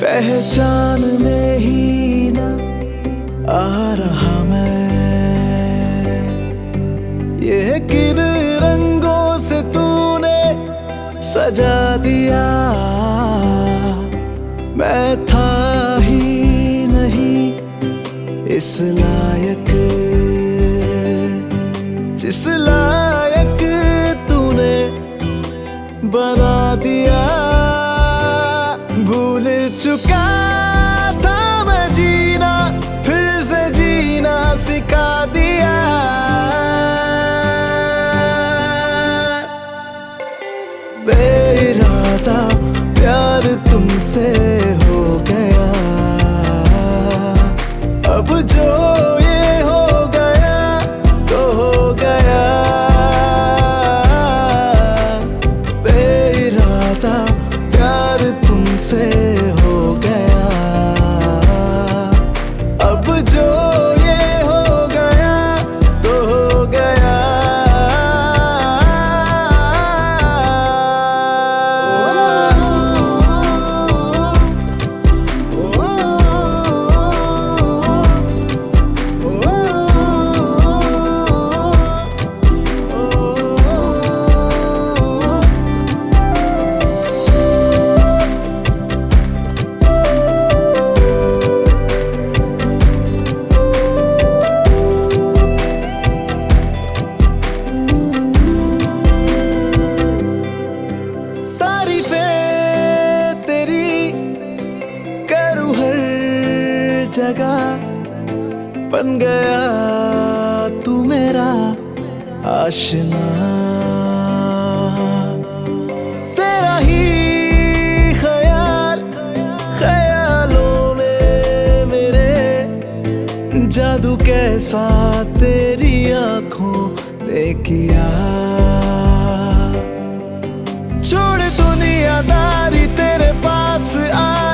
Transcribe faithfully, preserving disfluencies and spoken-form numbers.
पहचान में ही न आ रहा मैं, ये किन रंगों से तूने सजा दिया। मैं था ही नहीं इस लायक, जिस लायक तूने बना दिया। भूल चुका था मैं जीना, फिर से जीना सिखा दिया। बेइरादा प्यार तुमसे हो गया, अब जो ये हो गया तो हो गया। बेइरादा प्यार तुमसे हो गया, अब जो ये हो गया तो हो गया। जगह बन गया तू मेरा आशना, तेरा ही ख्याल ख्यालों में मेरे। जादू कैसा तेरी आंखों ने किया, छोड़ दुनियादारी तेरे पास आ